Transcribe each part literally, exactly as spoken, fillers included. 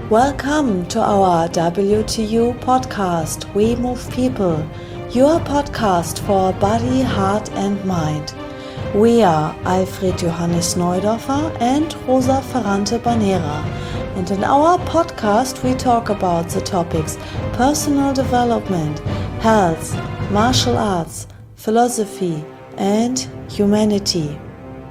Welcome to our W T U podcast, We Move People, your podcast for body, heart and mind. We are Alfred Johannes Neudorfer and Rosa Ferrante Banera, and in our podcast we talk about the topics personal development, health, martial arts, philosophy and humanity.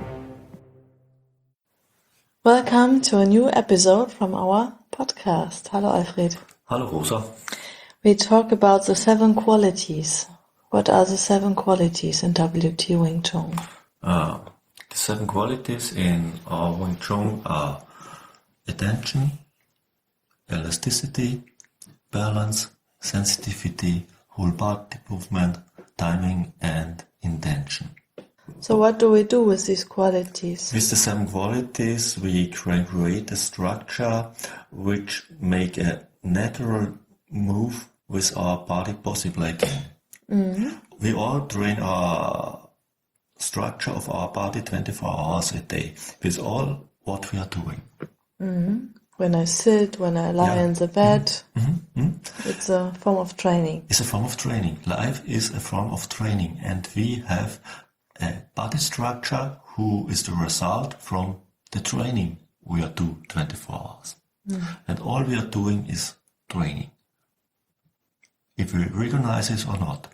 Welcome to a new episode from our podcast. Hello, Alfred. Hello, Rosa. We talk about the seven qualities. What are the seven qualities in W T Wing Chun? Uh, the seven qualities in our Wing Chun are attention, elasticity, balance, sensitivity, whole body movement, timing, and intention. So what do we do with these qualities? With the seven qualities, we create a structure which make a natural move with our body possibly can. Mm-hmm. We all train our structure of our body twenty-four hours a day with all what we are doing. Mm-hmm. When I sit, when I lie yeah. in the bed, mm-hmm. Mm-hmm. It's a form of training. It's a form of training. Life is a form of training, and we have a body structure who is the result from the training we are do twenty-four hours. Mm. And all we are doing is training. If we recognize it or not.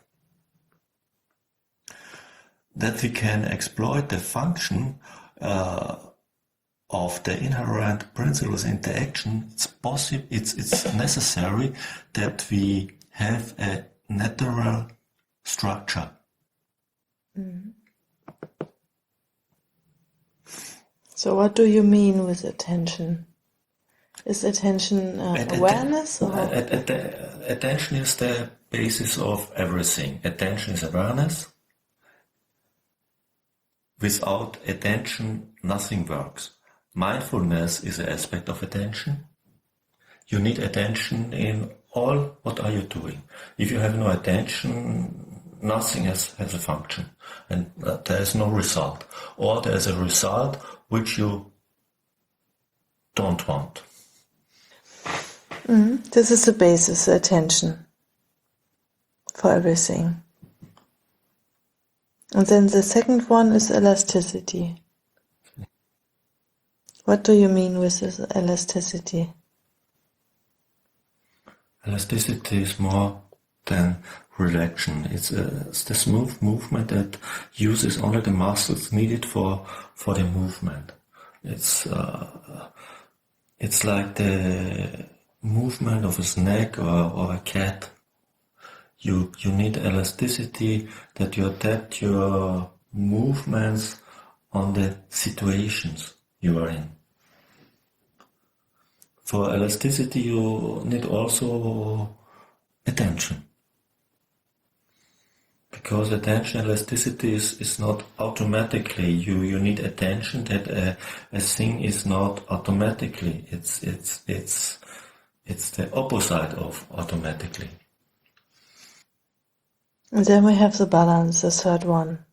That we can exploit the function uh, of the inherent principles in the action, it's possible, it's, it's necessary that we have a natural structure. Mm. So what do you mean with attention? Is attention uh, at, awareness? At, or? At, at, at, attention is the basis of everything. Attention is awareness. Without attention, nothing works. Mindfulness is an aspect of attention. You need attention in all what are you doing. If you have no attention, nothing has, has a function. And uh, there is no result. Or there is a result which you don't want. Mm-hmm. This is the basis, attention for everything. And then the second one is elasticity. What do you mean with this elasticity? Elasticity is more than relaxation. It's, a, it's the smooth movement that uses only the muscles needed for for the movement. It's uh, it's like the movement of a snake or, or a cat. You you need elasticity that you adapt your movements on the situations you are in. For elasticity, you need also attention. Because attention elasticity is, is not automatically. You, you need attention that a, a thing is not automatically. It's it's it's it's the opposite of automatically. And then we have the balance, the third one.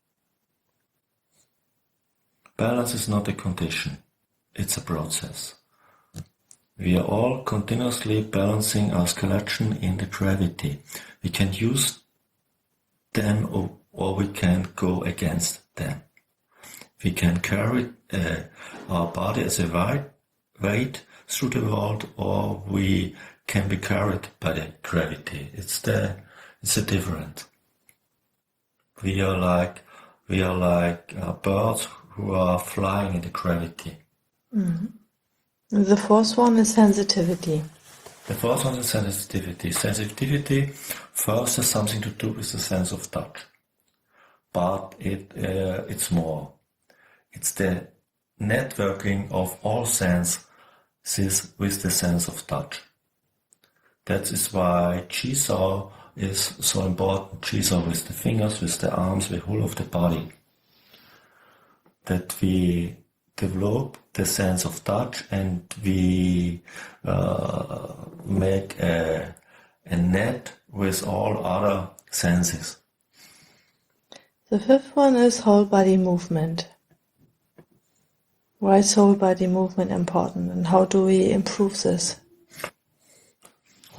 Balance is not a condition. It's a process. We are all continuously balancing our skeleton in the gravity. We can use them or, or we can go against them. We can carry uh, our body as a weight, weight through the world, or we can be carried by the gravity. It's the it's a difference. We are like we are like uh, birds who are flying in the gravity. Mm-hmm. The fourth one is sensitivity. The fourth one is sensitivity. Sensitivity first has something to do with the sense of touch, but it uh, it's more. It's the networking of all senses with the sense of touch. That is why Jigsaw is so important. Jigsaw with the fingers, with the arms, the whole of the body. That we develop the sense of touch and we uh, make a, a net with all other senses. The fifth one is whole body movement. Why is whole body movement important and how do we improve this?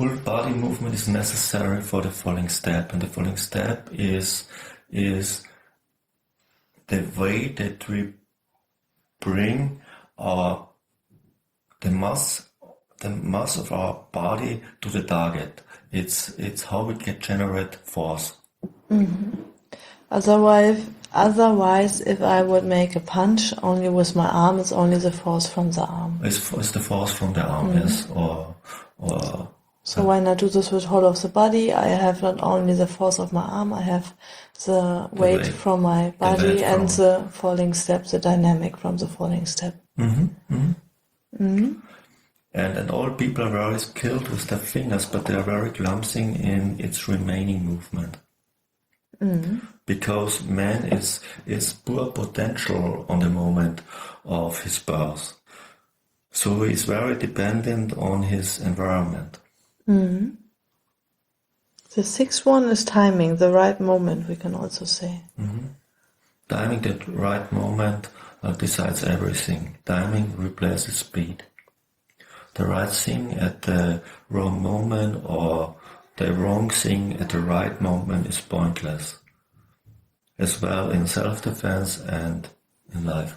full body movement is necessary for the following step, and the following step is is the way that we bring our the mass the mass of our body to the target. It's it's how we can generate force. Mm-hmm. Otherwise, otherwise, if I would make a punch only with my arm, it's only the force from the arm. It's, it's the force from the arm, mm-hmm. yes, or or. So when I do this with whole of the body, I have not only the force of my arm, I have the weight, the weight. from my body the and from... the falling step, the dynamic from the falling step. Mm-hmm. Mm-hmm. Mm-hmm. And, and all people are very skilled with their fingers, but they are very clumsy in its remaining movement. Mm-hmm. Because man is, is poor potential on the moment of his birth. So he is very dependent on his environment. Mm-hmm. The sixth one is timing, the right moment, we can also say. Mm-hmm. Timing, that right moment uh, decides everything. Timing replaces speed. The right thing at the wrong moment or the wrong thing at the right moment is pointless. As well in self-defense and in life.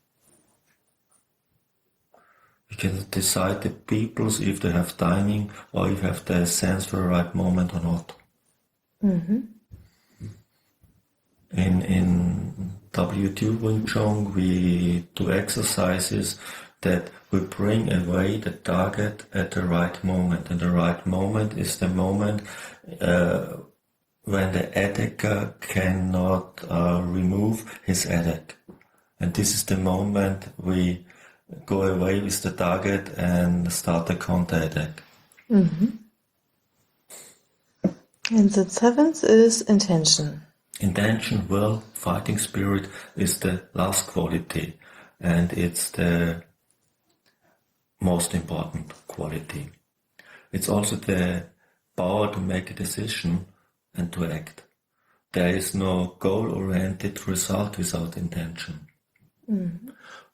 You can decide the peoples if they have timing or if they have the sense for the right moment or not. Mm-hmm. In in W T Wing Chun we do exercises that we bring away the target at the right moment, and the right moment is the moment uh, when the attacker cannot uh, remove his attack, and this is the moment we go away with the target and start the counter-attack. Mm-hmm. And the seventh is intention. Intention, will, fighting spirit is the last quality, and it's the most important quality. It's also the power to make a decision and to act. There is no goal-oriented result without intention. Mm-hmm.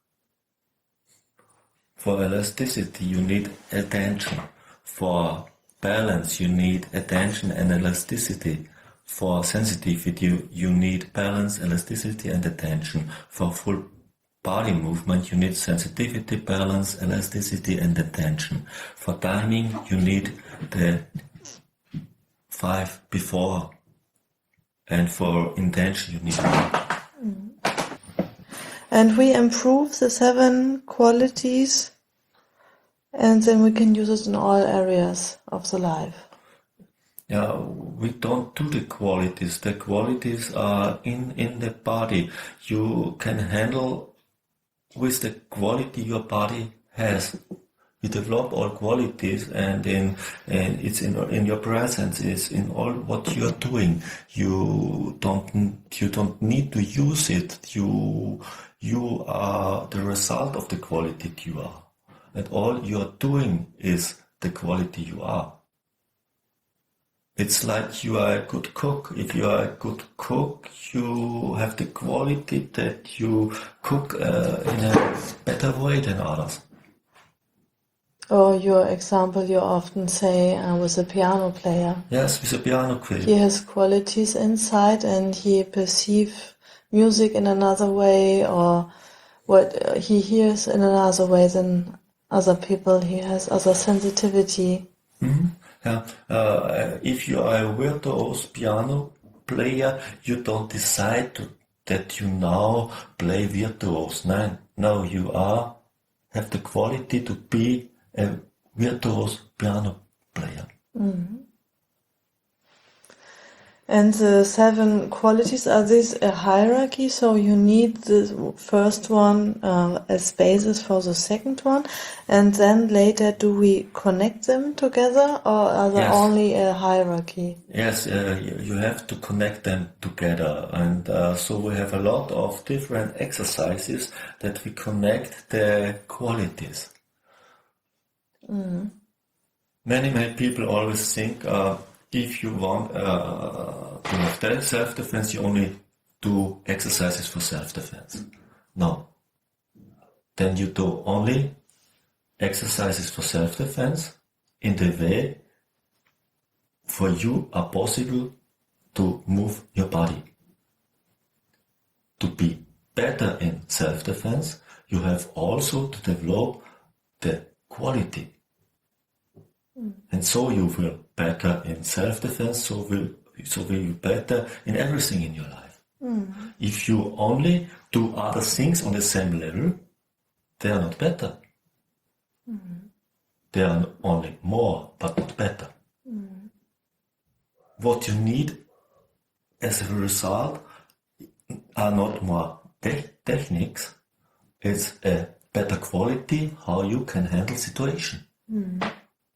For elasticity, you need attention. For balance, you need attention and elasticity. For sensitivity, you, you need balance, elasticity, and attention. For full body movement, you need sensitivity, balance, elasticity, and attention. For timing, you need the five before. And for intention, you need one. And we improve the seven qualities, and then we can use it in all areas of the life. Yeah, we don't do the qualities. The qualities are in, in the body. You can handle with the quality your body has. You develop all qualities, and in and it's in in your presence. It's in all what you are doing. You don't you don't need to use it. You you are the result of the quality you are, and all you are doing is the quality you are. It's like you are a good cook. If you are a good cook, you have the quality that you cook uh, in a better way than others. Or your example, you often say uh, with a piano player. Yes, with a piano player. He has qualities inside, and he perceives music in another way, or what uh, he hears in another way than other people. He has other sensitivity. Mm-hmm. Yeah. Uh, if you are a virtuoso piano player, you don't decide to, that you now play virtuose. No, no, you are have the quality to be a virtuoso piano player. Mm-hmm. And the seven qualities, are these a hierarchy? So you need the first one uh, as basis for the second one, and then later do we connect them together, or are there yes. only a hierarchy? Yes, uh, you, you have to connect them together, and uh, so we have a lot of different exercises that we connect the qualities. Mm. Many, many people always think uh, if you want uh, to have self-defense, you only do exercises for self-defense. No. Then you do only exercises for self-defense in the way for you are possible to move your body. To be better in self-defense, you have also to develop the quality. Mm. And so you will better in self-defense, so will, so will you better in everything in your life. Mm. If you only do other things on the same level, they are not better. Mm. They are only more, but not better. Mm. What you need as a result are not more te- techniques, it's a better quality how you can handle situation. Mm.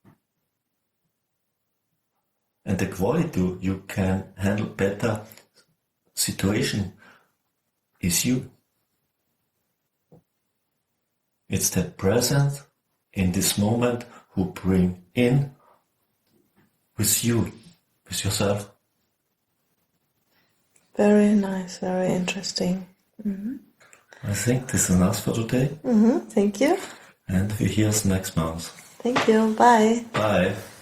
And the quality you can handle better situation is you. It's the presence in this moment who bring in with you, with yourself. Very nice, very interesting. Mm-hmm. I think this is enough for today. Mm-hmm. Thank you. And we hear us next month. Thank you. Bye. Bye.